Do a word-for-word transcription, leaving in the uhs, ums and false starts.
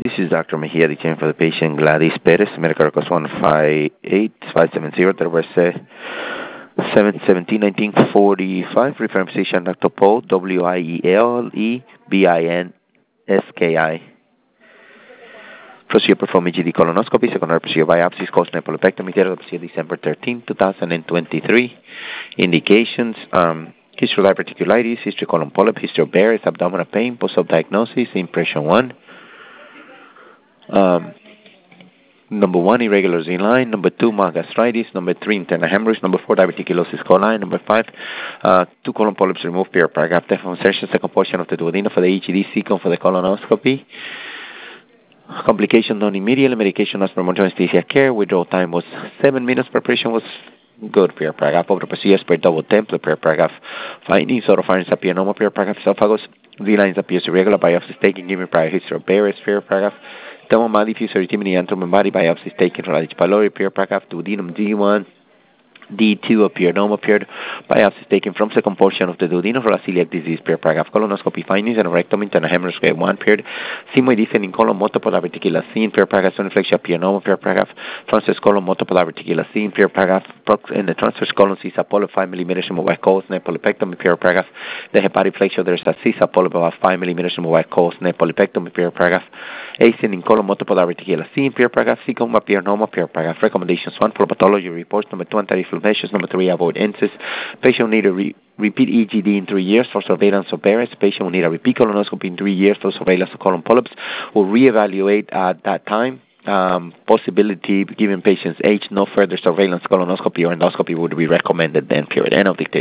This is Doctor Mejia, the for the patient Gladys Perez, medical records one five eight five seven zero, that was uh, seven seventeen nineteen forty-five, referring physician Doctor Paul, W I E L E B I N S K I. Procedure perform E G D colonoscopy, secondary procedure biopsies, caused nephropectomy, procedure December thirteenth, twenty twenty-three. Indications, um, history of diverticulitis, history of colon polyp, history of Barrett's, abdominal pain, post-op diagnosis, impression one. Um, number one, irregular Z line. Number two, mild gastritis. Number three, internal hemorrhage. Number four, diverticulosis coli. Number five, uh, two colon polyps removed per paragraph. Demonstration, second portion of the duodenum for the E G D, second for the colonoscopy. Complication done immediately. Medication as per monitoring anesthesia care. Withdrawal time was seven minutes. Preparation was good per paragraph. Over procedures per double template per paragraph. Findings, oropharynx appear normal per paragraph. Esophagus, Z lines appears irregular. Biopsies taken given prior history of Barrett's per paragraph. Stomach, diffuse erythema, and body biopsies taken from H. pylori per paragraph. Duodenum D one. D two appeared, normal appeared, biopsies taken from second portion of the duodenum for celiac disease per paragraph. Colonoscopy findings and rectum internal hemorrhage grade one period. Sigmoid descending colon multiple diverticular scene per paragraph. Soniflexia appear normal per paragraph. Transverse colon multiple diverticular scene per paragraph. In the transverse colon, CISA polyp five millimeters in white coals, nepolipectomy per paragraph. The hepatic flexure, there's a CISA polyp about five millimeters in white coals, nepolipectomy per paragraph. Ascending colon multiple diverticular scene per paragraph. Cecum appear normal per paragraph. Recommendations one for pathology reports. Number two, anti measures. Number three, avoid incest. Patient will need a re- repeat E G D in three years for surveillance of Barrett's. Patient will need a repeat colonoscopy in three years for surveillance of colon polyps. We'll reevaluate at that time. Um, possibility, given patient's age, no further surveillance colonoscopy or endoscopy would be recommended then, period. End of dictation.